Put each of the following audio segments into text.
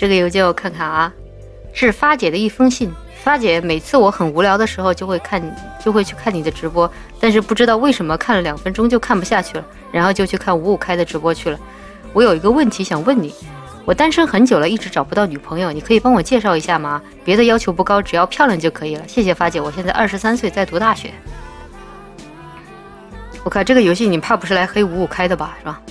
这个邮件我看看啊，是发姐的一封信。发姐每次我很无聊的时候就会去看你的直播，但是不知道为什么看了2分钟就看不下去了，然后就去看55开的直播去了。我有一个问题想问你，我单身很久了，一直找不到女朋友，你可以帮我介绍一下吗？别的要求不高，只要漂亮就可以了。谢谢发姐，我现在23岁，在读大学。我看这个游戏你怕不是来黑55开的吧，是吧？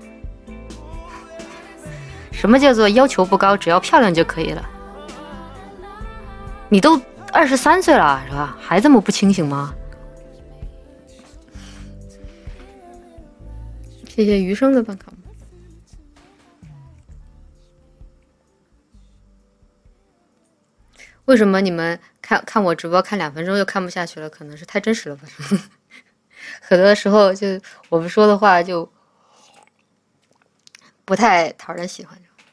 什么叫做要求不高，只要漂亮就可以了？你都23岁了是吧？还这么不清醒吗？谢谢余生的办卡。为什么你们看我直播看2分钟就看不下去了？可能是太真实了吧。很多时候就我们说的话就不太讨人喜欢。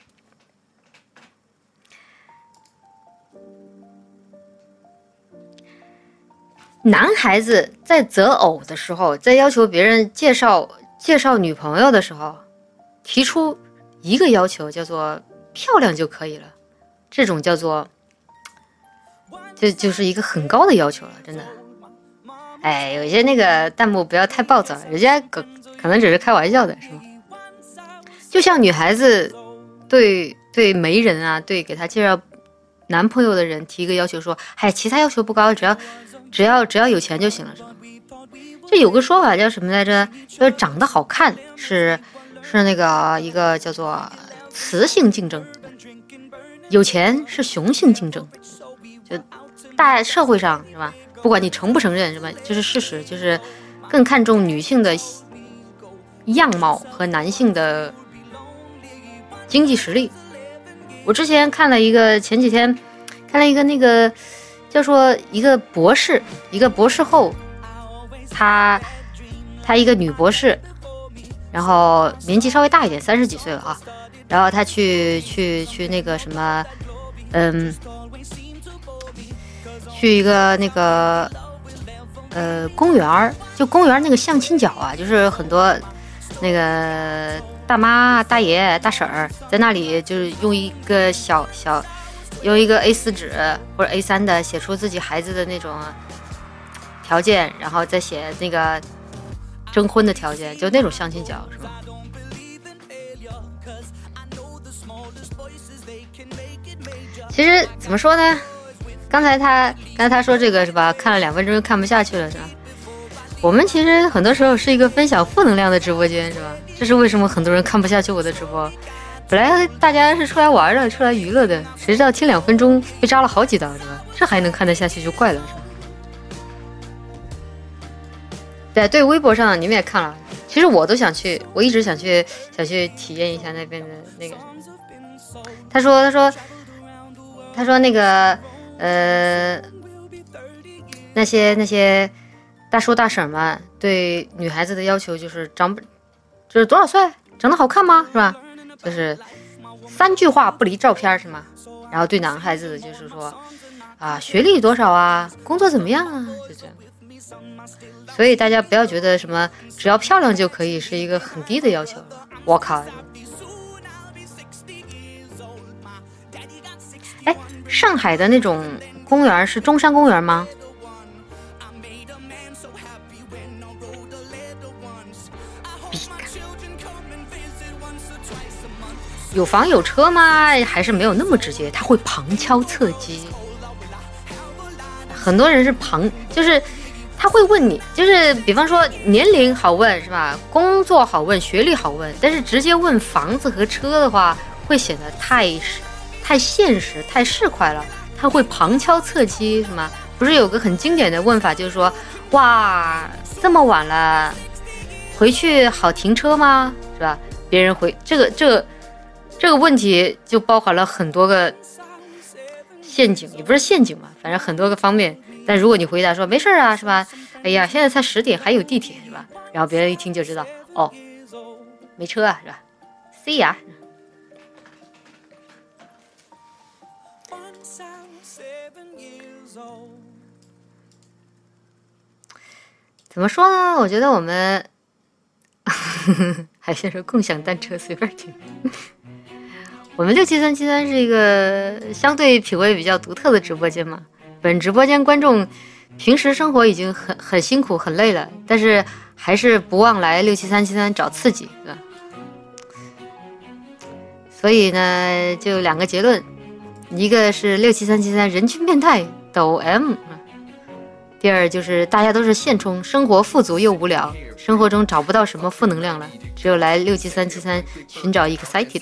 男孩子在择偶的时候，在要求别人介绍女朋友的时候，提出一个要求，叫做漂亮就可以了。这种叫做就是一个很高的要求了，真的。哎，有些那个弹幕不要太暴躁，人家可能只是开玩笑的，是吗？就像女孩子对媒人啊，对给她介绍男朋友的人提一个要求说，嗨，其他要求不高，只要有钱就行了，是吧？这有个说法叫什么来着？说长得好看是那个一个叫做雌性竞争，有钱是雄性竞争。就大社会上是吧？不管你承不承认是吧？就是事实，就是更看重女性的样貌和男性的经济实力。我之前前几天看了一个那个叫说一个博士后，她一个女博士，然后年纪稍微大一点，30几岁了啊，然后她去那个什么，去一个那个公园，就公园那个相亲角啊，就是很多那个大妈大爷大婶儿在那里，就是用一个用一个 A4 纸或者 A3 的写出自己孩子的那种条件，然后再写那个征婚的条件，就那种相亲角，是吧？其实怎么说呢？刚才他说这个是吧？看了2分钟就看不下去了，是吧？我们其实很多时候是一个分享负能量的直播间，是吧？这是为什么很多人看不下去我的直播。本来大家是出来玩的，出来娱乐的，谁知道听2分钟被扎了好几刀，是吧？这还能看得下去就怪了，是吧？对，微博上你们也看了，其实我都想去，我一直想去体验一下那边的那个。他说那个那些大叔大婶们对女孩子的要求就是就是多少岁，长得好看吗？是吧？就是3句话不离照片，是吗？然后对男孩子的就是说啊，学历多少啊，工作怎么样啊，就这样。所以大家不要觉得什么只要漂亮就可以是一个很低的要求。我靠！哎，上海的那种公园是中山公园吗？有房有车吗？还是没有那么直接？他会旁敲侧击。很多人是就是他会问你，就是比方说年龄好问是吧？工作好问，学历好问，但是直接问房子和车的话，会显得太现实、太市侩了。他会旁敲侧击，是吗？不是有个很经典的问法，就是说，哇，这么晚了，回去好停车吗？是吧？别人回这个问题就包含了很多个陷阱，也不是陷阱嘛，反正很多个方面。但如果你回答说没事啊，是吧？哎呀，现在才10点，还有地铁，是吧？然后别人一听就知道，哦，没车啊，是吧 ？See 呀。怎么说呢？我觉得我们还是说共享单车随便停。 我们6773是一个相对品味比较独特的直播间嘛。本直播间观众平时生活已经很辛苦很累了，但是还是不忘来67373找刺激，对吧？所以呢，就2个结论，一个是67373人均变态抖 M， 第二就是大家都是现充，生活富足又无聊，生活中找不到什么负能量了，只有来67373寻找 excited。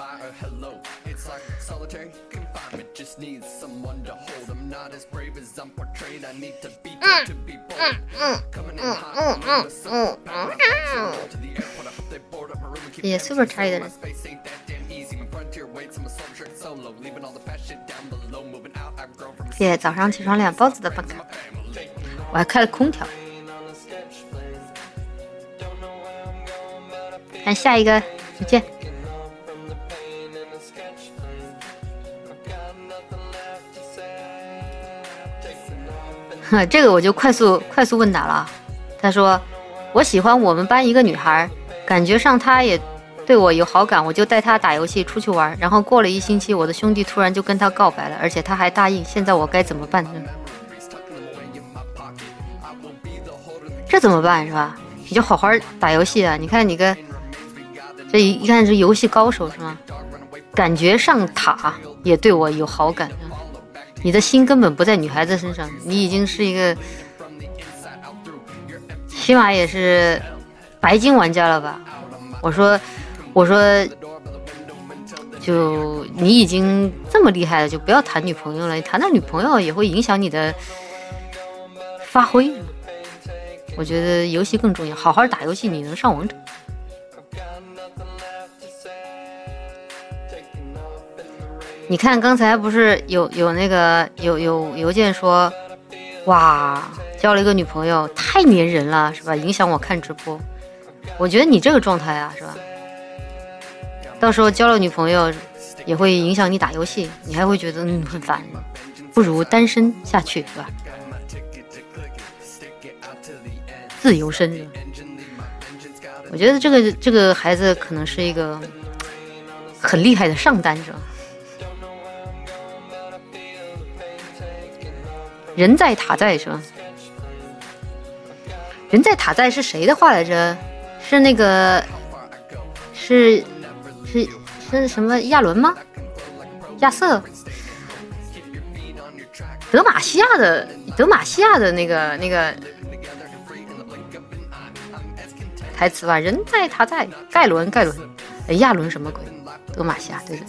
也 super tired 的人。谢谢早上起床2包子的办卡，我还开了空调。看下一个，再见。这个我就快速问答了。他说我喜欢我们班一个女孩，感觉上她也对我有好感，我就带她打游戏出去玩，然后过了1星期，我的兄弟突然就跟她告白了，而且她还答应，现在我该怎么办呢？这怎么办是吧？你就好好打游戏啊！你看你个这一看是游戏高手是吗？感觉上塔也对我有好感，你的心根本不在女孩子身上，你已经是一个起码也是白金玩家了吧？我说就你已经这么厉害了，就不要谈女朋友了，你谈到女朋友也会影响你的发挥。我觉得游戏更重要，好好打游戏，你能上王者。你看刚才不是有那个有邮件说，哇，交了一个女朋友太粘人了是吧？影响我看直播。我觉得你这个状态啊是吧？到时候交了女朋友也会影响你打游戏，你还会觉得很烦，不如单身下去是吧？自由身是吧？我觉得这个孩子可能是一个很厉害的上单者。人在塔在是吧？人在塔在是谁的话来着？是那个是什么亚伦吗？亚瑟？德玛西亚的那个台词吧？人在塔在，盖伦，亚伦什么鬼？德玛西亚，对。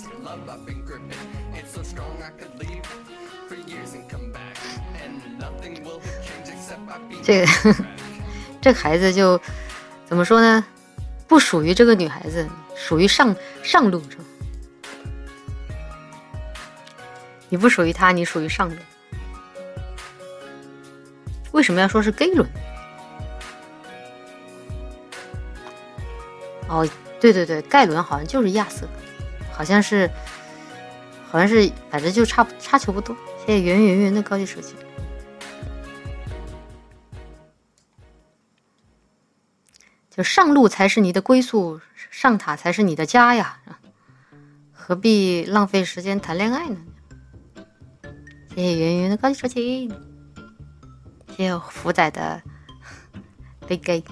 这个孩子就怎么说呢？不属于这个女孩子，属于上路。你不属于她，你属于上路。为什么要说是 gay 伦？哦，对，盖伦好像就是亚瑟，好像是，反正就差球不多。谢谢圆的高级手机。就上路才是你的归宿，上塔才是你的家呀，何必浪费时间谈恋爱呢？谢谢圆的高级手机，谢谢福仔的被 gay。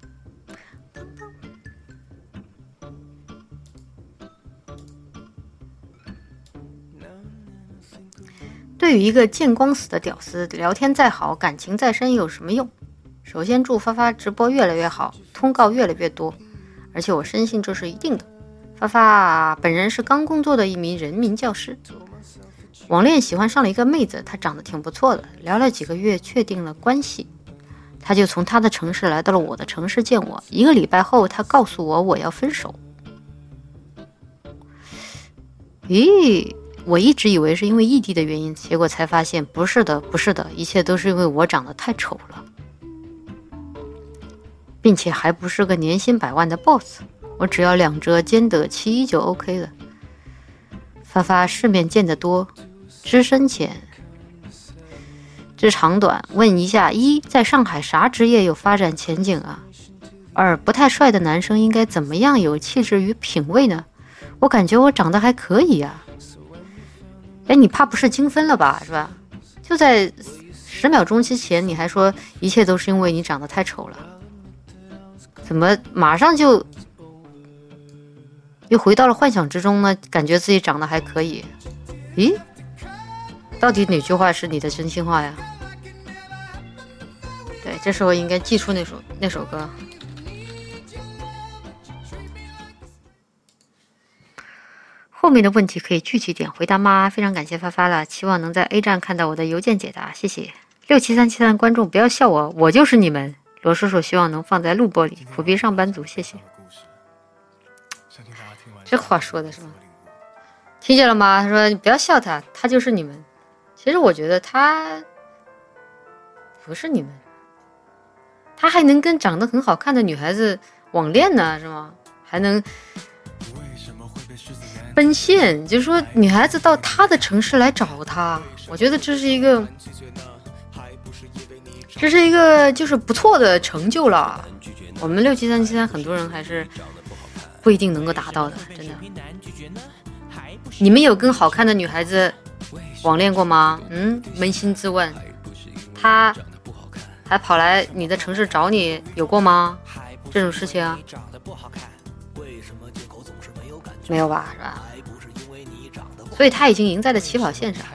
对于一个见光死的屌丝，聊天再好，感情再深有什么用？首先祝发发直播越来越好，通告越来越多，而且我深信这是一定的。发发本人是刚工作的一名人民教师，网恋喜欢上了一个妹子，她长得挺不错的，聊了几个月确定了关系，他就从他的城市来到了我的城市见我，1个礼拜后他告诉我要分手。咦，我一直以为是因为异地的原因，结果才发现不是的，一切都是因为我长得太丑了，并且还不是个年薪100万的 boss， 我只要2折兼得其1就 OK 了。发发世面见得多，知深浅，知长短。问一下：1，在上海啥职业有发展前景啊？2，不太帅的男生应该怎么样有气质与品味呢？ 我感觉我长得还可以呀。哎，你怕不是精分了吧，是吧？就在10秒钟之前，你还说一切都是因为你长得太丑了，怎么马上就又回到了幻想之中呢？感觉自己长得还可以。咦，到底哪句话是你的真心话呀？对，这时候应该记出那首歌。后面的问题可以具体点回答吗？非常感谢发发了，期望能在 A 站看到我的邮件解答，谢谢。67373观众不要笑我，我就是你们。罗叔叔希望能放在录播里，苦逼上班族，谢谢。这话说的是吗？听见了吗？他说你不要笑他，他就是你们。其实我觉得他不是你们，他还能跟长得很好看的女孩子网恋呢，是吗？还能奔现，就是说女孩子到他的城市来找他，我觉得这是一个就是不错的成就了。我们67373很多人还是不一定能够达到的，真的。你们有跟好看的女孩子网恋过吗？扪心自问，他还跑来你的城市找你，有过吗？这种事情啊，没有吧，是吧？所以他已经赢在了起跑线上。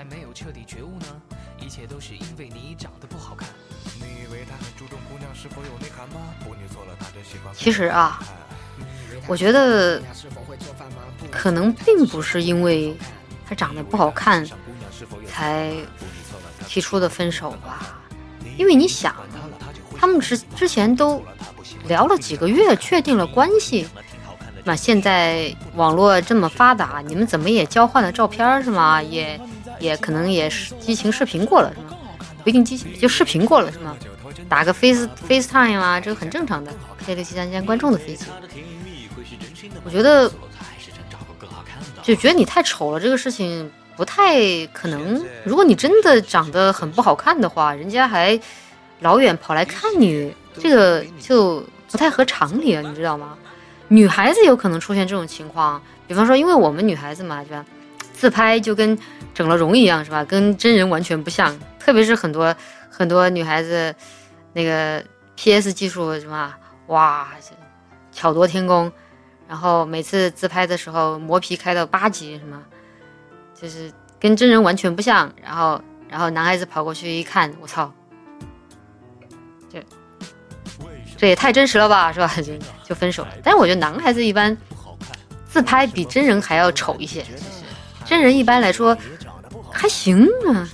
其实啊，我觉得可能并不是因为他长得不好看才提出的分手吧，因为你想，他们之前都聊了几个月，确定了关系。那现在网络这么发达，你们怎么也交换了照片是吗？也可能也是激情视频过了是吗？不一定激情，就视频过了是吗？打个 FaceTime 啊，这个很正常的。K673观众的飞机，我觉得就觉得你太丑了，这个事情不太可能。如果你真的长得很不好看的话，人家还老远跑来看你，这个就不太合常理了，你知道吗？女孩子有可能出现这种情况，比方说因为我们女孩子嘛，是吧？自拍就跟整了容一样，是吧？跟真人完全不像，特别是很多女孩子那个 PS 技术什么，哇，巧夺天工，然后每次自拍的时候磨皮开到8级，什么就是跟真人完全不像，然后男孩子跑过去一看，我操，这也太真实了吧，是吧？就分手了。但是我觉得男孩子一般自拍比真人还要丑一些，就是真人一般来说还行啊。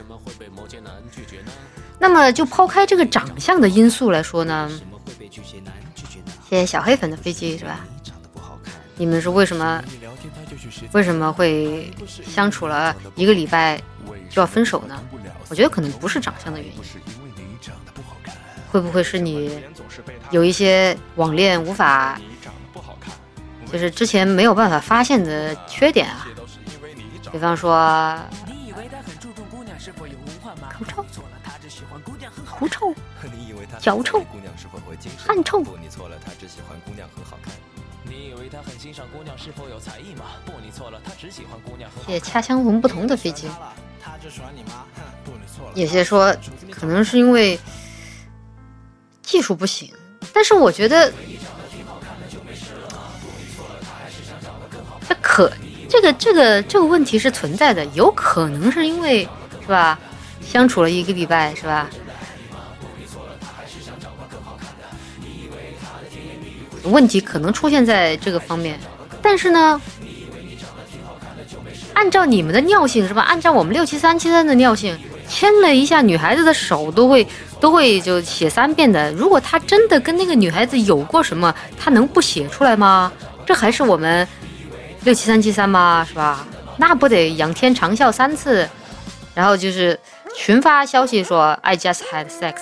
那么就抛开这个长相的因素来说呢，谢谢小黑粉的飞机，是吧？你们是为什么会相处了1个礼拜就要分手呢？我觉得可能不是长相的原因，会不会是你有一些网恋无法，就是之前没有办法发现的缺点啊？比方说口臭、狐臭、脚臭、汗臭。谢谢恰相同不同的飞机。有些说可能是因为技术不行，但是我觉得这个问题是存在的，有可能是因为是吧，相处了1个礼拜是吧，问题可能出现在这个方面。但是呢，按照你们的尿性是吧，按照我们67373的尿性，牵了一下女孩子的手都会就写3遍的。如果他真的跟那个女孩子有过什么，他能不写出来吗？这还是我们67373吗？是吧？那不得仰天长啸3次，然后就是群发消息说 I just had sex。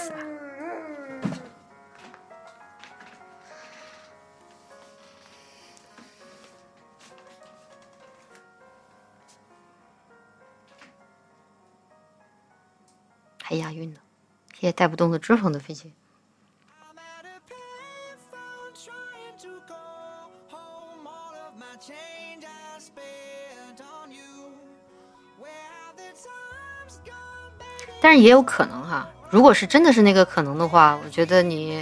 还押韵呢，谢谢带不动的脂肪的飞机。 但是也有可能哈，如果是真的是那个可能的话，我觉得你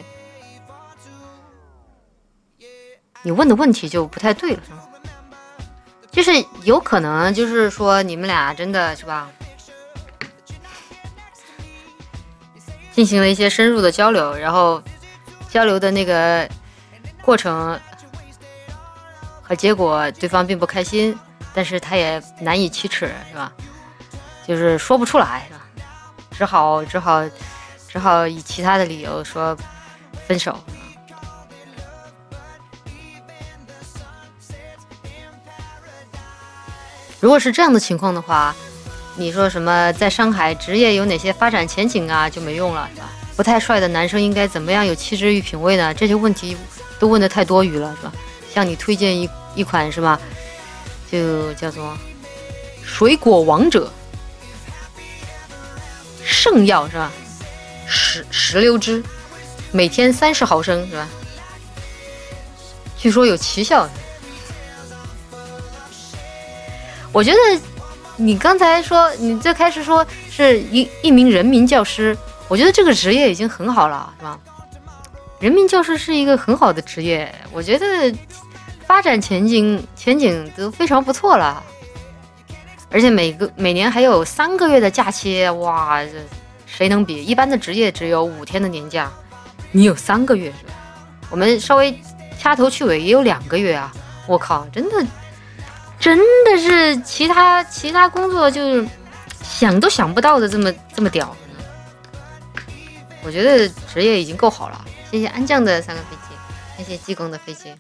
问的问题就不太对了，是吗？就是有可能就是说你们俩真的是吧，进行了一些深入的交流，然后交流的那个过程和结果对方并不开心，但是他也难以启齿，是吧？就是说不出来，是吧？只好以其他的理由说分手。如果是这样的情况的话，你说什么在上海职业有哪些发展前景啊，就没用了，是吧？不太帅的男生应该怎么样有气质与品味呢？这些问题都问得太多余了，是吧？向你推荐一款是吧，就叫做水果王者圣药，是吧？石榴汁，每天30毫升，是吧？据说有奇效。我觉得你刚才说，你最开始说是一名人民教师，我觉得这个职业已经很好了，是吧？人民教师是一个很好的职业，我觉得发展前景都非常不错了，而且每年还有3个月的假期，哇，这谁能比？一般的职业只有5天的年假，你有3个月，是吧？我们稍微掐头去尾也有2个月啊！我靠，真的是其他工作就是想都想不到的这么屌。我觉得职业已经够好了。谢谢安酱的3个飞机，谢谢济公的飞机。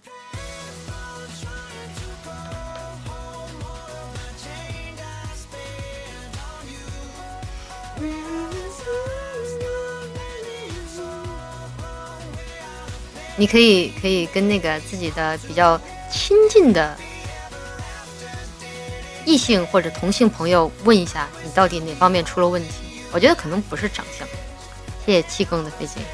你可以跟那个自己的比较亲近的异性或者同性朋友问一下，你到底哪方面出了问题？我觉得可能不是长相。谢谢气功的飞机。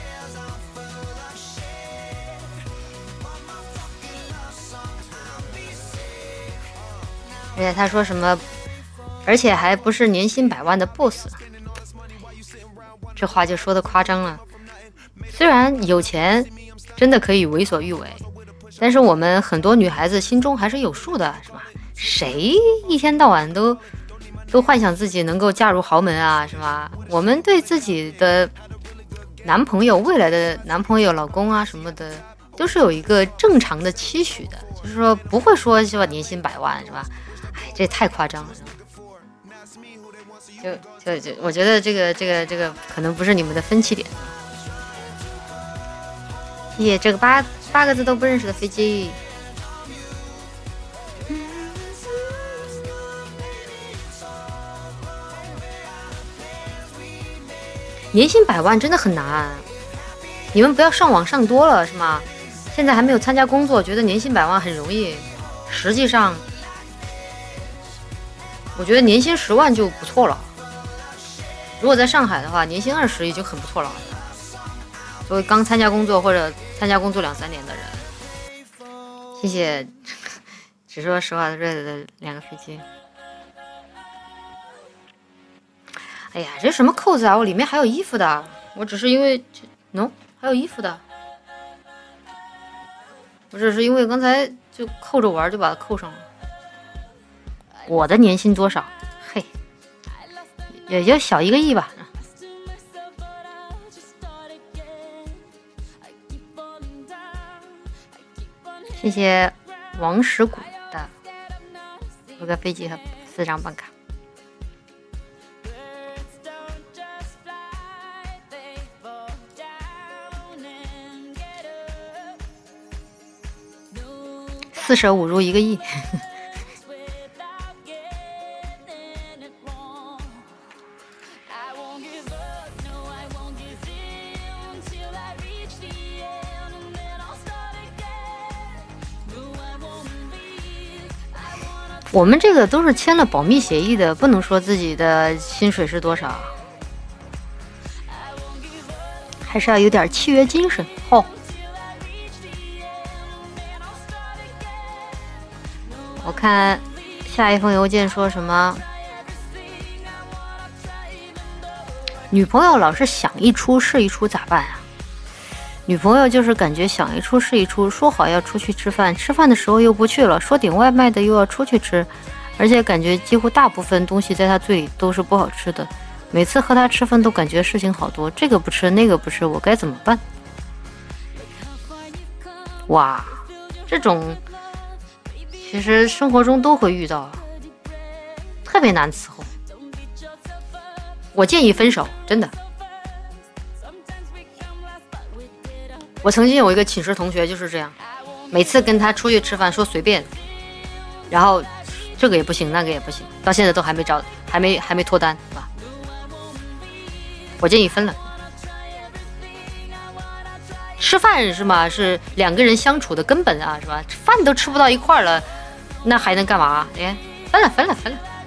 而且他说什么，而且还不是年薪100万的 boss， 这话就说的夸张了。虽然有钱真的可以为所欲为，但是我们很多女孩子心中还是有数的，是吧？谁一天到晚都幻想自己能够嫁入豪门啊，是吧？我们对自己的男朋友、未来的男朋友、老公啊什么的，都是有一个正常的期许的，就是说不会说是吧年薪100万，是吧？哎，这太夸张了，就我觉得这个可能不是你们的分歧点。谢谢这个八个字都不认识的飞机。年薪100万真的很难，你们不要上网上多了是吗？现在还没有参加工作，觉得年薪100万很容易，实际上我觉得年薪10万就不错了。如果在上海的话，年薪20已经很不错了。作为刚参加工作或者参加工作2-3年的人，谢谢只说实话的瑞的2个飞机。哎呀，这什么扣子啊？我里面还有衣服的，我只是因为还有衣服的，我只是因为刚才就扣着玩就把它扣上了。我的年薪多少？嘿，也就小1个亿吧。谢谢王石谷的5个飞机和4张办卡。4舍5入1个亿。我们这个都是签了保密协议的，不能说自己的薪水是多少，还是要有点契约精神。我看下一封邮件说什么女朋友老是想一出是一出咋办啊？女朋友就是感觉想一出是一出，说好要出去吃饭，吃饭的时候又不去了，说点外卖的又要出去吃，而且感觉几乎大部分东西在她嘴里都是不好吃的。每次和她吃饭都感觉事情好多，这个不吃那个不吃，我该怎么办？哇，这种其实生活中都会遇到，特别难伺候。我建议分手，真的。我曾经有一个寝室同学就是这样，每次跟他出去吃饭说随便，然后这个也不行那个也不行，到现在都还没脱单，是吧？我建议分了。吃饭是吗？是两个人相处的根本啊，是吧？饭都吃不到一块了，那还能干嘛？哎，分了。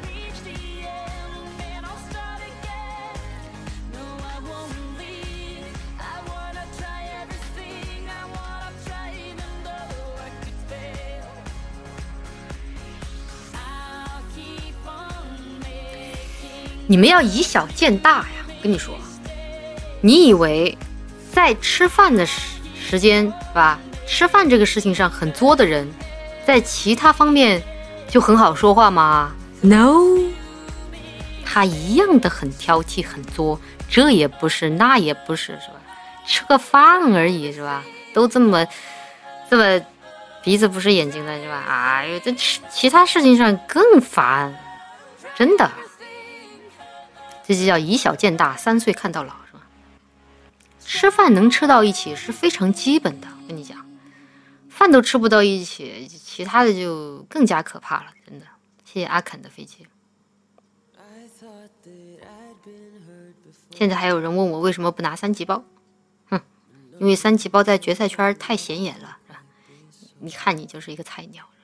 你们要以小见大呀！跟你说，你以为在吃饭的时间是吧？吃饭这个事情上很作的人，在其他方面就很好说话吗 ？No， 他一样的很挑剔、很作，这也不是，那也不是，是吧？吃个饭而已，是吧？都这么鼻子不是眼睛的，是吧？哎呦，这其他事情上更烦，真的。这就叫以小见大，3岁看到老，是吧？吃饭能吃到一起是非常基本的，我跟你讲，饭都吃不到一起，其他的就更加可怕了，真的。谢谢阿肯的飞机。现在还有人问我为什么不拿3级包，因为3级包在决赛圈太显眼了，是吧？一看你就是一个菜鸟。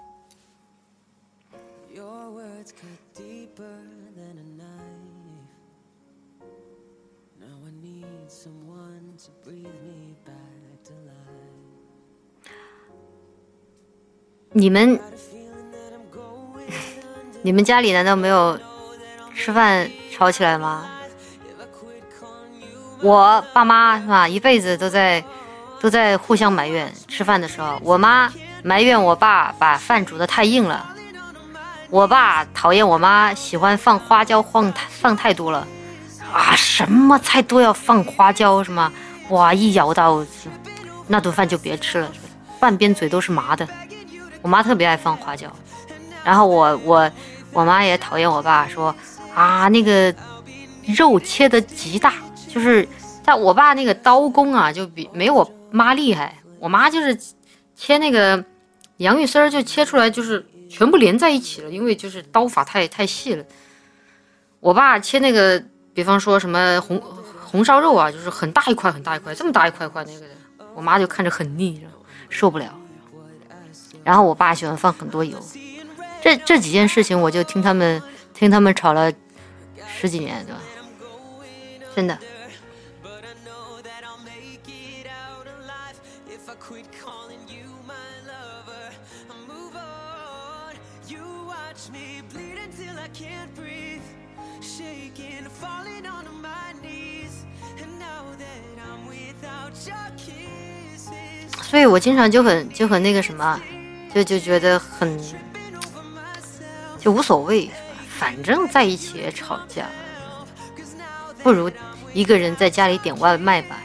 你们家里难道没有吃饭吵起来吗？我爸妈是吧，一辈子都在互相埋怨。吃饭的时候，我妈埋怨我爸把饭煮得太硬了，我爸讨厌我妈喜欢放花椒放太多了啊，什么菜都要放花椒是吗？哇，一咬到那顿饭就别吃了，半边嘴都是麻的。我妈特别爱放花椒，然后我妈也讨厌我爸，说啊那个肉切得极大，就是我爸那个刀工啊就没我妈厉害。我妈就是切那个洋芋丝就切出来就是全部连在一起了，因为就是刀法太细了。我爸切那个比方说什么红烧肉啊，就是很大一块这么大一块那个，我妈就看着很腻，受不了。然后我爸喜欢放很多油，这几件事情我就听他们吵了10几年，对吧？真的。所以我经常就很那个什么，就觉得很就无所谓，反正在一起也吵架，不如一个人在家里点外卖吧。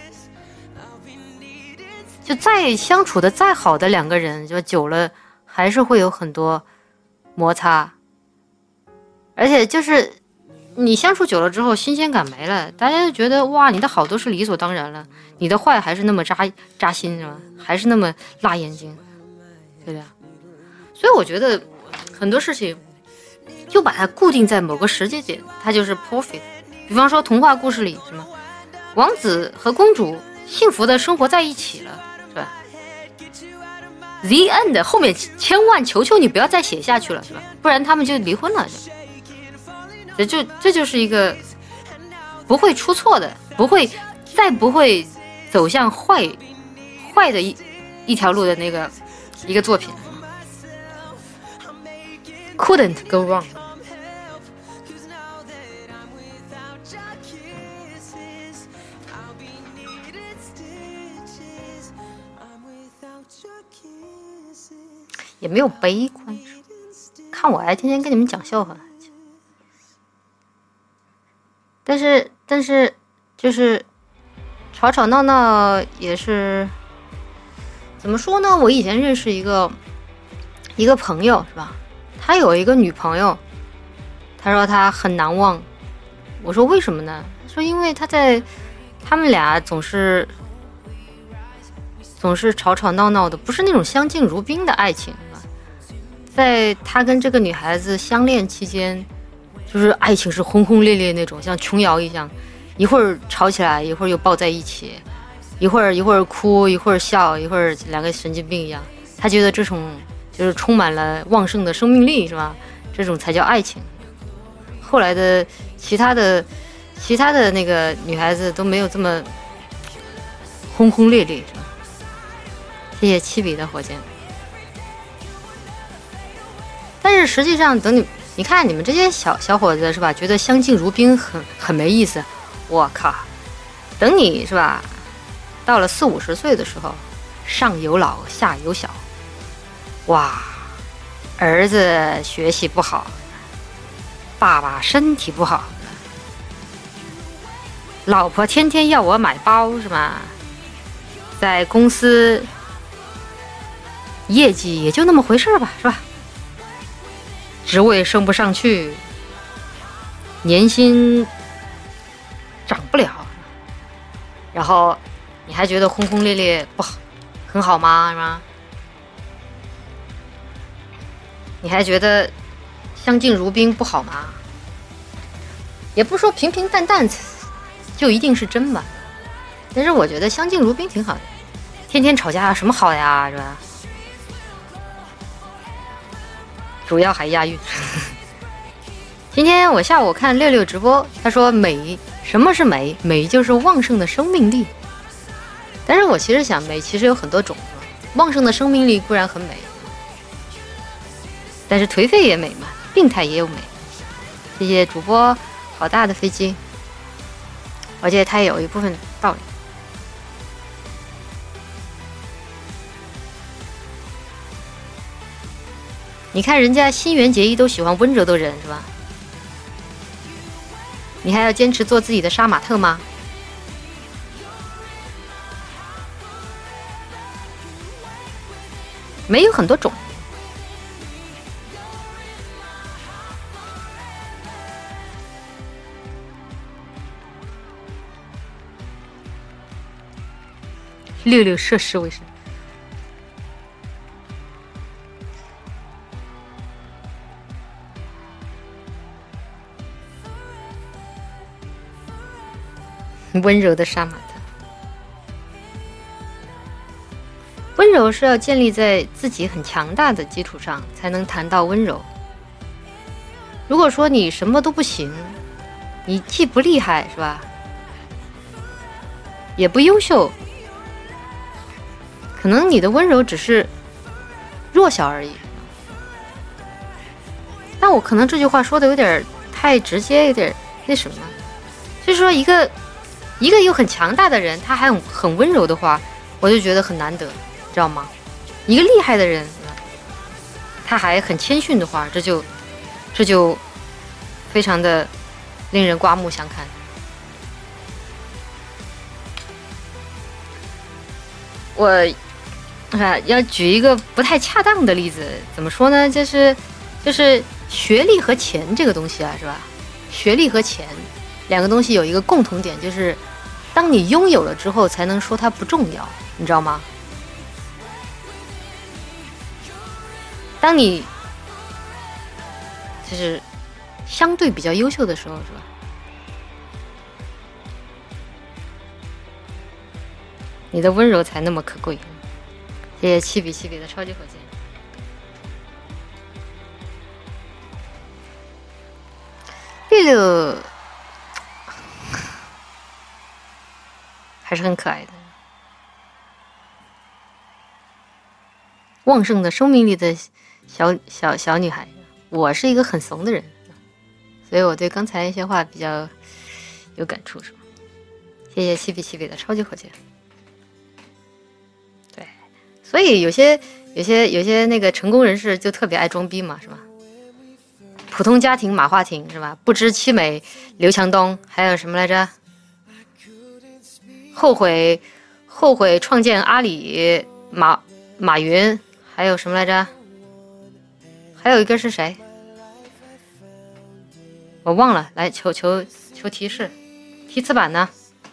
就再相处的再好的两个人，就久了还是会有很多摩擦，而且就是你相处久了之后新鲜感没了，大家就觉得哇，你的好都是理所当然了，你的坏还是那么扎心，是吧？还是那么辣眼睛，对吧？所以我觉得很多事情就把它固定在某个时间点，它就是 perfect。 比方说童话故事里什么王子和公主幸福的生活在一起了，是吧？ The end 后面千万求求你不要再写下去了，是吧？不然他们就离婚了。这就是一个不会出错的，不会走向坏的一条路的那个一个作品。 Couldn't go wrong。 也没有悲观。看我还天天跟你们讲笑话，但是就是吵吵闹闹也是怎么说呢？我以前认识一个朋友是吧？他有一个女朋友，他说他很难忘。我说为什么呢？他说因为他们俩总是吵吵闹闹的，不是那种相敬如宾的爱情。在他跟这个女孩子相恋期间，就是爱情是轰轰烈烈那种，像琼瑶一样，一会儿吵起来，一会儿又抱在一起，一会儿哭，一会儿笑，一会儿两个神经病一样。他觉得这种就是充满了旺盛的生命力，是吧？这种才叫爱情。后来的其他的那个女孩子都没有这么轰轰烈烈，是吧？谢谢七比的火箭。但是实际上，等你看你们这些小伙子是吧，觉得相敬如宾很没意思。我靠，等你是吧，到了40-50岁的时候，上有老下有小，哇，儿子学习不好，爸爸身体不好，老婆天天要我买包是吧？在公司业绩也就那么回事吧，是吧？职位升不上去，年薪涨不了，然后你还觉得轰轰烈烈不好，很好吗？是吧？你还觉得相敬如宾不好吗？也不是说平平淡淡就一定是真吧，但是我觉得相敬如宾挺好的，天天吵架有什么好呀，是吧？主要还押韵。今天我下午看六六直播，他说美，什么是美？美就是旺盛的生命力。但是我其实想，美其实有很多种，旺盛的生命力固然很美，但是颓废也美嘛，病态也有美。谢谢主播，好大的飞机，而且它也有一部分道理。你看人家新垣结衣都喜欢温柔的人是吧？你还要坚持做自己的杀马特吗？没有很多种。六六涉世未深。温柔的杀马特，温柔是要建立在自己很强大的基础上才能谈到温柔。如果说你什么都不行，你既不厉害是吧，也不优秀，可能你的温柔只是弱小而已。但我可能这句话说的有点太直接，有点那什么，就是说一个又很强大的人，他还很温柔的话，我就觉得很难得，知道吗？一个厉害的人，他还很谦逊的话，这就非常的令人刮目相看。我要举一个不太恰当的例子，怎么说呢？就是学历和钱这个东西啊，是吧？学历和钱两个东西有一个共同点，就是当你拥有了之后，才能说它不重要，你知道吗？当你就是相对比较优秀的时候，是吧？你的温柔才那么可贵。谢谢七比的超级火箭。六六还是很可爱的，旺盛的生命力的小女孩。我是一个很怂的人，所以我对刚才一些话比较有感触，是吧？谢谢七比的超级火箭。对， 所以有些那个成功人士就特别爱装逼嘛，是吧？普通家庭马化腾是吧？不知其美刘强东，还有什么来着？后悔创建阿里马云，还有什么来着？还有一个是谁？我忘了，来求提示，提词板呢？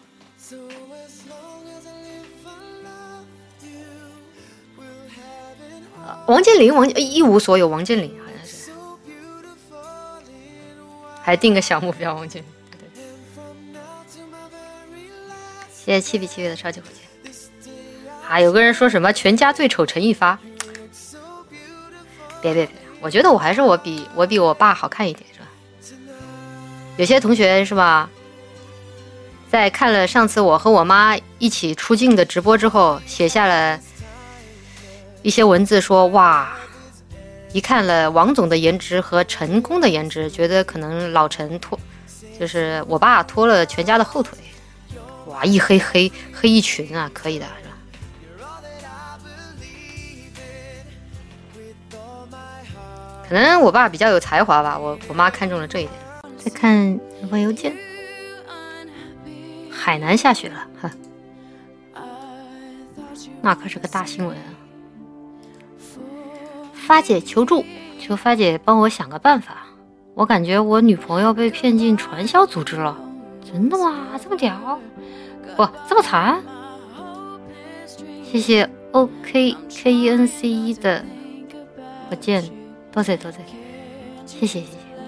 王健林，一无所有，王健林好像是，还定个小目标，王健林。谢谢七比七的超级火箭。啊，有个人说什么全家最丑陈一发，别，我觉得我还是我比我爸好看一点，是吧？有些同学是吧，在看了上次我和我妈一起出镜的直播之后，写下了一些文字说，哇，一看了王总的颜值和陈工的颜值，觉得可能老陈就是我爸拖了全家的后腿。哇，一黑一群啊，可以的，是吧？可能我爸比较有才华吧，我妈看中了这一点。再看有封邮件，海南下雪了，哈，那可是个大新闻啊！发姐求助，求发姐帮我想个办法。我感觉我女朋友被骗进传销组织了，真的吗？这么屌？不，这么惨？谢谢 OKKENCE 的火箭，多谢，谢谢。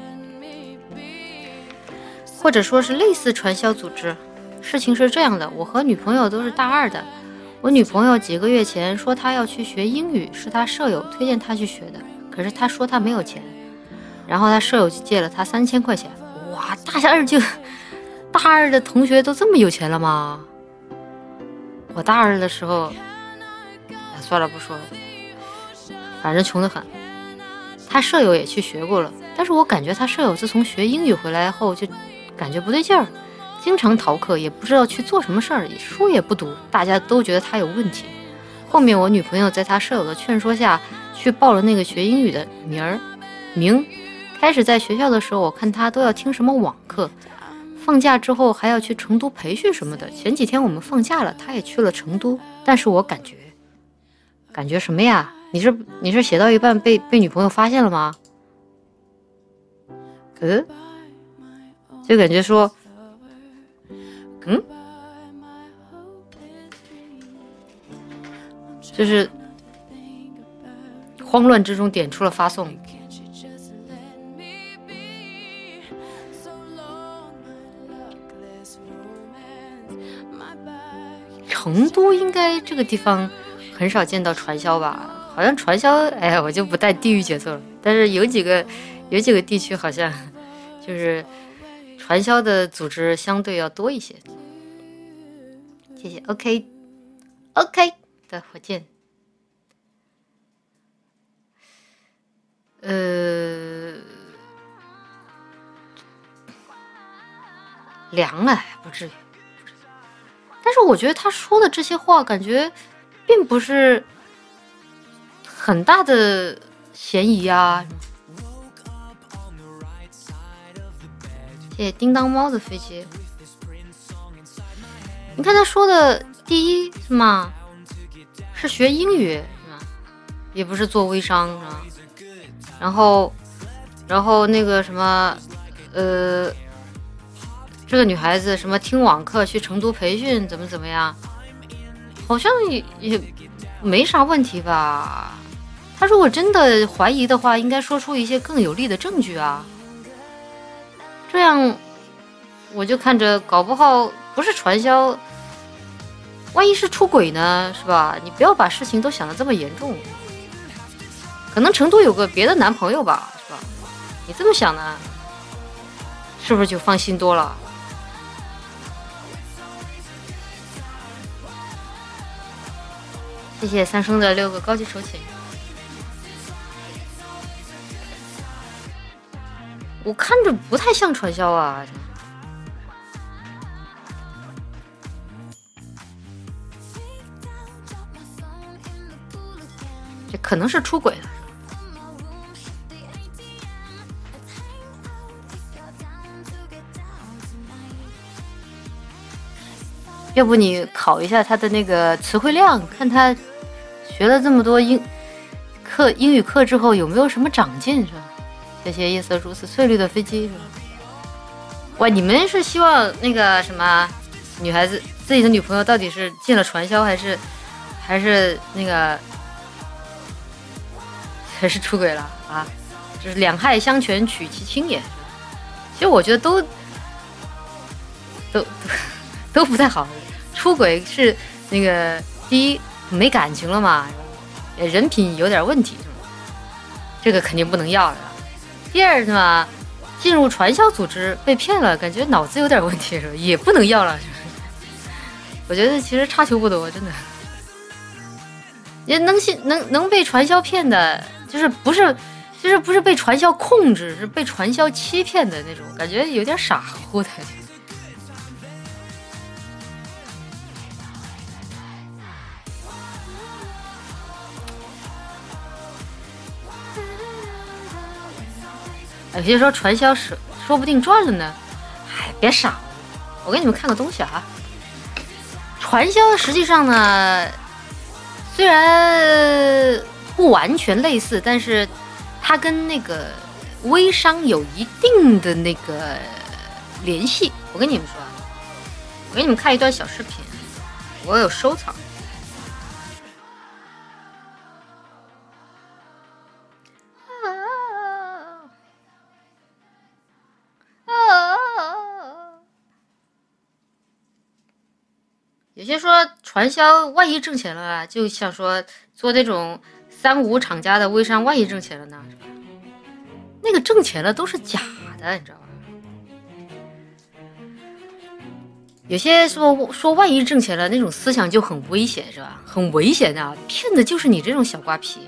或者说是类似传销组织。事情是这样的，我和女朋友都是大二的。我女朋友几个月前说她要去学英语，是她舍友推荐她去学的，可是她说她没有钱，然后她舍友就借了她3000块钱。哇，大二的同学都这么有钱了吗？我大二的时候，算了不说了，反正穷得很。他舍友也去学过了，但是我感觉他舍友自从学英语回来后就感觉不对劲儿，经常逃课，也不知道去做什么事儿，书也不读，大家都觉得他有问题。后面我女朋友在他舍友的劝说下去报了那个学英语的名。开始在学校的时候，我看他都要听什么网课，放假之后还要去成都培训什么的。前几天我们放假了，他也去了成都，但是我感觉什么呀？你是写到一半被女朋友发现了吗？就感觉说，就是慌乱之中点出了发送。成都应该这个地方很少见到传销吧？好像传销，我就不带地域节奏了。但是有几个地区好像就是传销的组织相对要多一些。谢谢 OK 的火箭。凉了不至于。但是我觉得他说的这些话感觉并不是很大的嫌疑啊。谢谢叮当猫的飞机。你看他说的第一是吗？是学英语是吗？也不是做微商是吧？然后那个什么这个女孩子什么听网课去成都培训怎么样，好像也没啥问题吧。他如果真的怀疑的话，应该说出一些更有力的证据啊，这样我就看着搞不好不是传销，万一是出轨呢，是吧？你不要把事情都想得这么严重，可能成都有个别的男朋友吧，是吧？你这么想呢，是不是就放心多了？谢谢三生的6个高级手请。我看着不太像传销啊。 可能是出轨了。要不你考一下他的那个词汇量，看他学了这么多英语课之后有没有什么长进，是吧？谢谢夜色如此翠绿的飞机，是吧？哇，你们是希望那个什么女孩子自己的女朋友到底是进了传销还是那个还是出轨了啊？这是两害相权取其轻也。其实我觉得都不太好。出轨是那个第一没感情了嘛，人品有点问题，这个肯定不能要了。第二是吧，进入传销组织被骗了，感觉脑子有点问题，是吧？也不能要了。我觉得其实差球不多，真的。也能被传销骗的，就是不是被传销控制，是被传销欺骗的那种，感觉有点傻乎的。有些说传销说不定赚了呢，别傻了。我给你们看个东西啊，传销实际上呢，虽然不完全类似，但是它跟那个微商有一定的那个联系。我跟你们说，我给你们看一段小视频，我有收藏。有些说传销万一挣钱了啊，就想说做那种3、5厂家的微商，万一挣钱了呢？那个挣钱了都是假的，你知道吧？有些说万一挣钱了，那种思想就很危险，是吧？很危险的，骗的就是你这种小瓜皮。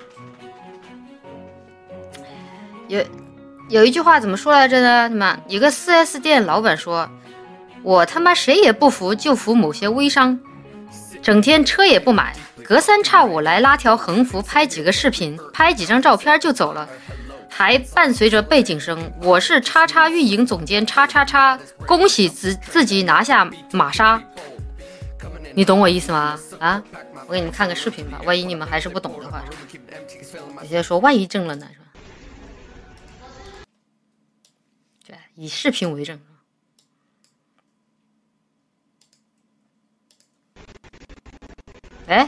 有一句话怎么说来着呢？什么？有个 4S 店老板说，我他妈谁也不服，就服某些微商，整天车也不买，隔三差五来拉条横幅，拍几个视频，拍几张照片就走了，还伴随着背景声，我是叉叉运营总监叉叉叉，恭喜自己拿下玛莎。你懂我意思吗？啊，我给你们看个视频吧，万一你们还是不懂的话，有些说万一挣了呢，是吧？对，以视频为证。哎，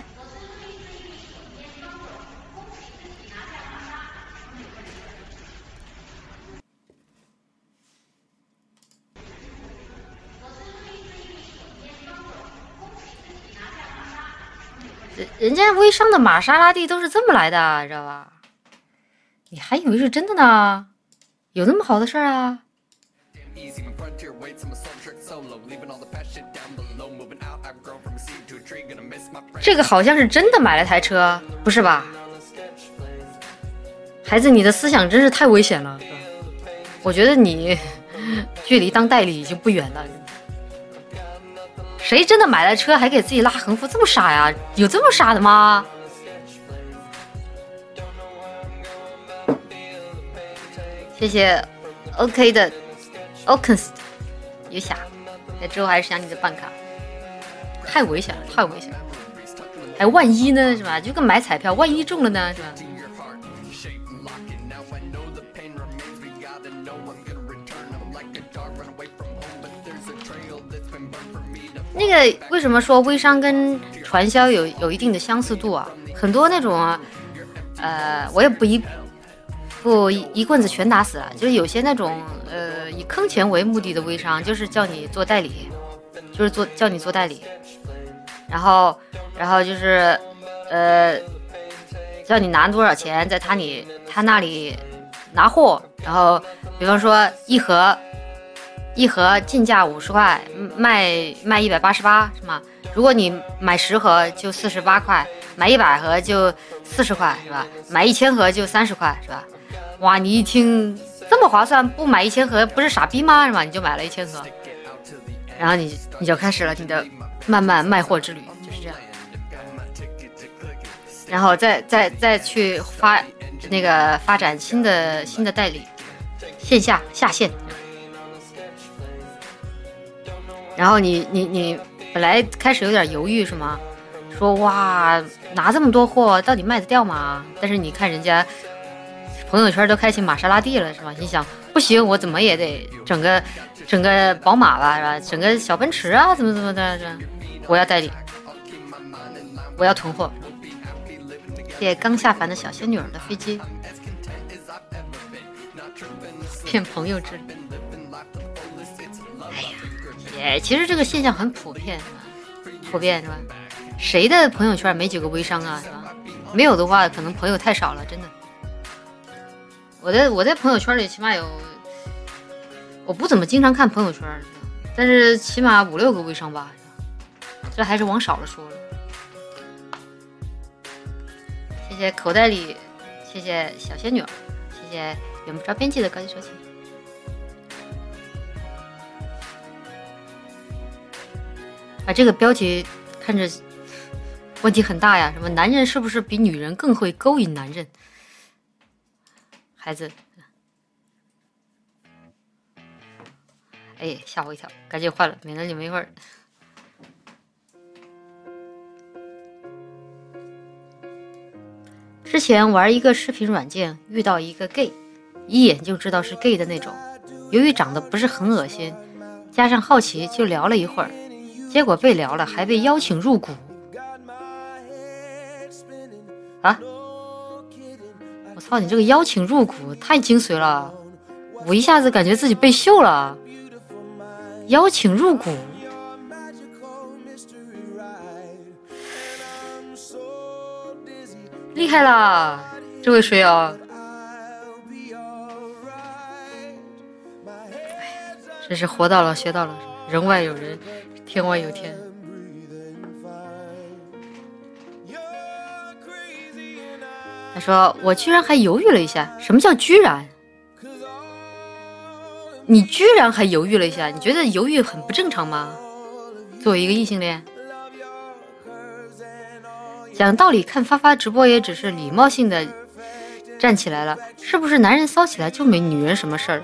人家微商的玛莎拉蒂都是这么来的，知道吧？你还以为是真的呢？有那么好的事儿啊？这个好像是真的买了台车，不是吧？孩子，你的思想真是太危险了。我觉得你距离当代理已经不远了。谁真的买了车还给自己拉横幅，这么傻呀？有这么傻的吗？谢谢 OK 的 Okens 有侠，之后还是想你的办卡，太危险了，太危险了。还万一呢，是吧？就跟买彩票，万一中了呢，是吧？那个为什么说微商跟传销有一定的相似度啊？很多那种我也不一棍子全打死了，就是有些那种以坑钱为目的的微商，就是叫你做代理，就是叫你做代理，然后就是叫你拿多少钱在他那里拿货，然后比方说一盒进价50块，卖188是吗？如果你买10盒就48块，买100盒就40块是吧？买1000盒就30块是吧？哇，你一听这么划算，不买1000盒不是傻逼吗？是吧？你就买了1000盒，然后你就开始了你的慢慢卖货之旅，就是这样。 然后再去发展新的代理，线下下线。然后你本来开始有点犹豫是吗？说哇拿这么多货到底卖得掉吗？但是你看人家朋友圈都开启玛莎拉蒂了是吧？心想不行，我怎么也得整个宝马吧是吧？整个小奔驰啊怎么的是吧？我要代理，我要囤货。谢谢刚下凡的小仙女儿的飞机，骗朋友之旅。哎呀，其实这个现象很普遍是吧？谁的朋友圈没几个微商啊，是吧？没有的话，可能朋友太少了，真的。我在朋友圈里起码有，我不怎么经常看朋友圈，但是起码5、6个微商吧，这还是往少了说了。谢谢口袋里，谢谢小仙女，谢谢远不着边际的高级收听。啊，这个标题看着问题很大呀，什么男人是不是比女人更会勾引男人？孩子，哎，吓我一跳，赶紧换了，免得你们一会儿。之前玩一个视频软件，遇到一个 gay， 一眼就知道是 gay 的那种。由于长得不是很恶心，加上好奇，就聊了一会儿。结果被聊了，还被邀请入股。啊！我操，你这个邀请入股太精髓了，我一下子感觉自己被秀了。邀请入股，厉害啦，这位水友！真是活到老学到老，人外有人，天外有天。他说我居然还犹豫了一下，什么叫居然？你居然还犹豫了一下，你觉得犹豫很不正常吗？作为一个异性恋，讲道理，看发发直播也只是礼貌性的站起来了，是不是男人骚起来就没女人什么事儿？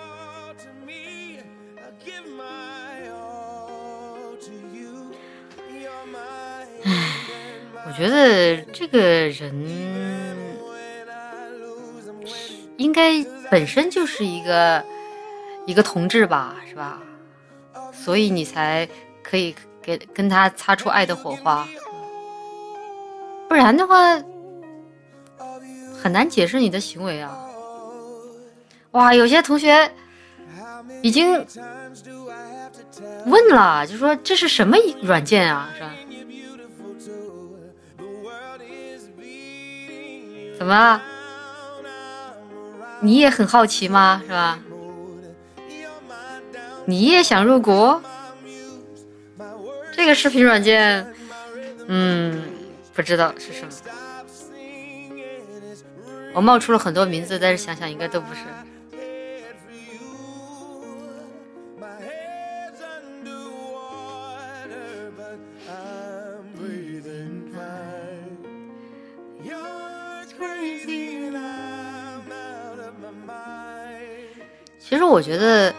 我觉得这个人应该本身就是一个同志吧，是吧？所以你才可以跟他擦出爱的火花，不然的话很难解释你的行为啊。哇，有些同学已经问了，就说这是什么软件啊，是吧？怎么？你也很好奇吗？是吧？你也想入股？这个视频软件，不知道是什么。我冒出了很多名字，但是想想应该都不是。其实我觉得，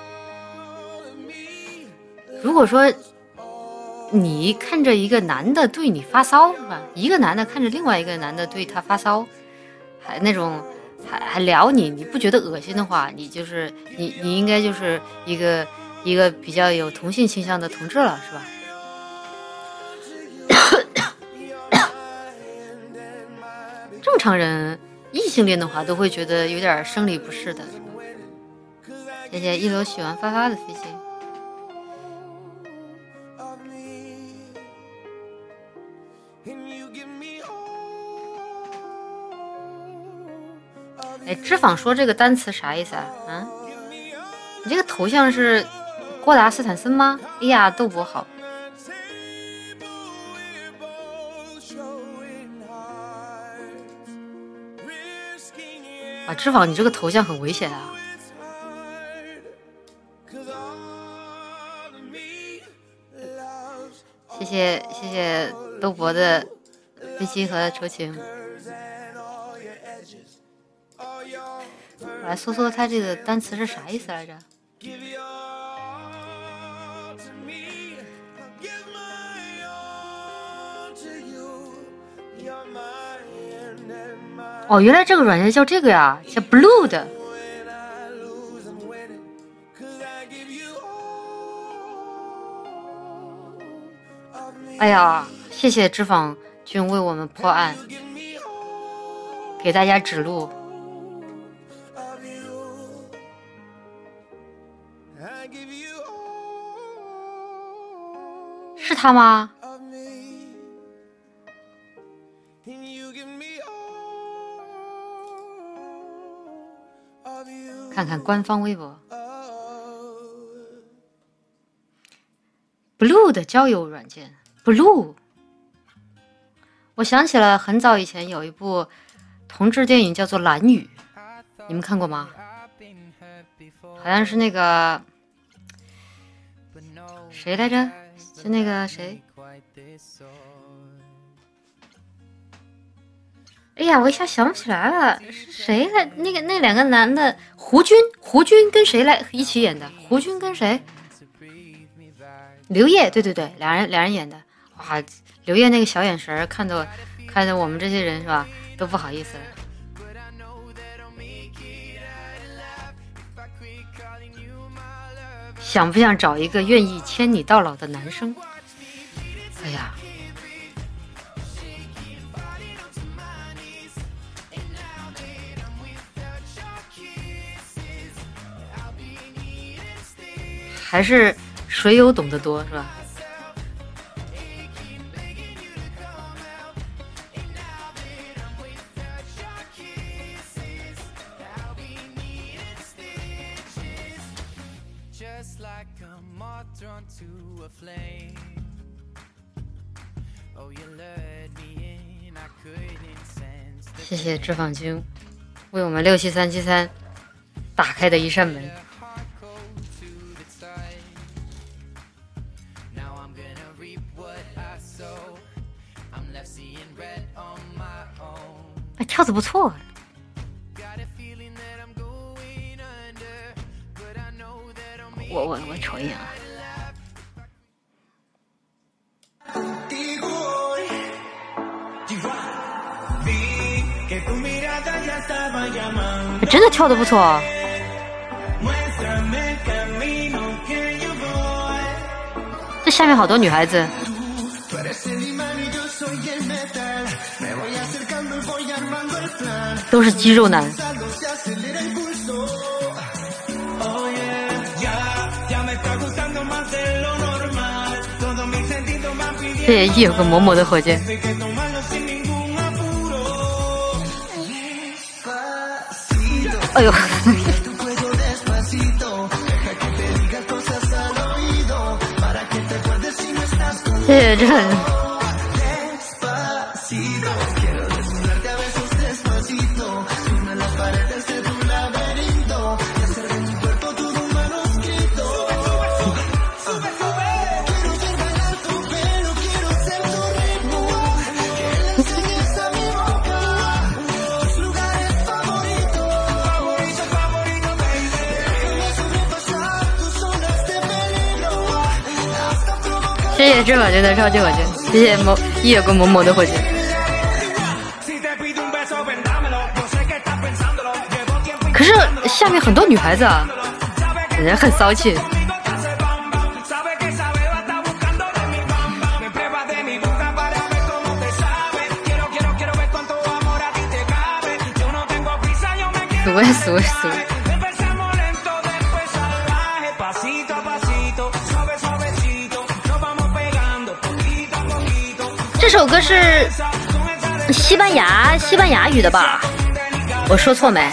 如果说你看着一个男的对你发骚，是吧？一个男的看着另外一个男的对他发骚，还那种还聊你，你不觉得恶心的话，你就是你应该就是一个比较有同性倾向的同志了，是吧？正常人异性恋的话都会觉得有点生理不适的。谢谢一楼许完发发的飞行。哎，知坊说这个单词啥意思啊？你这个头像是郭达斯坦森吗？哎呀，豆博好。啊，知坊，你这个头像很危险啊！谢谢豆博的飞机和车琴。我来搜搜它这个单词是啥意思来着？哦，原来这个软件叫这个呀，叫 Blue 的。哎呀，谢谢脂肪君为我们破案，给大家指路。是他吗？看看官方微博 Blue 的交友软件 Blue。 我想起了很早以前有一部同志电影叫做《蓝雨》，你们看过吗？好像是那个谁来着，就那个谁，哎呀，我一下想不起来了，是谁来？那两个男的，胡军跟谁来一起演的？胡军跟谁？刘烨，对，两人演的。哇，刘烨那个小眼神看得我们这些人是吧，都不好意思了。想不想找一个愿意牵你到老的男生？哎呀。还是水友懂得多是吧？谢谢脂肪君为我们67373打开的一扇门。哎，跳得不错。我瞅一眼啊。真的跳得不错。这下面好多女孩子。都是肌肉男。这也有个磨磨的火箭。哎呦谢谢这谢谢芝麻君的超级火箭，谢谢一有个某某的火箭。可是下面很多女孩子啊，感觉很骚气。俗。这首歌是西班牙语的吧？我说错没？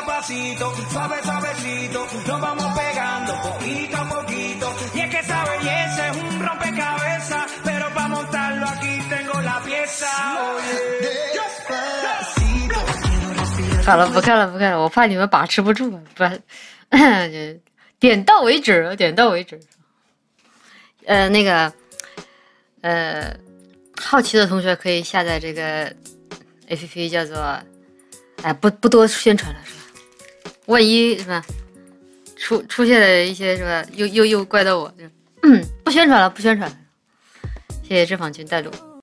好了，不看了，我怕你们把持不住，不，点到为止。 好奇的同学可以下载这个 APP， 叫做，不多宣传了是吧？万一是吧，出现了一些是吧，又怪到我，不宣传了，谢谢脂肪君带路。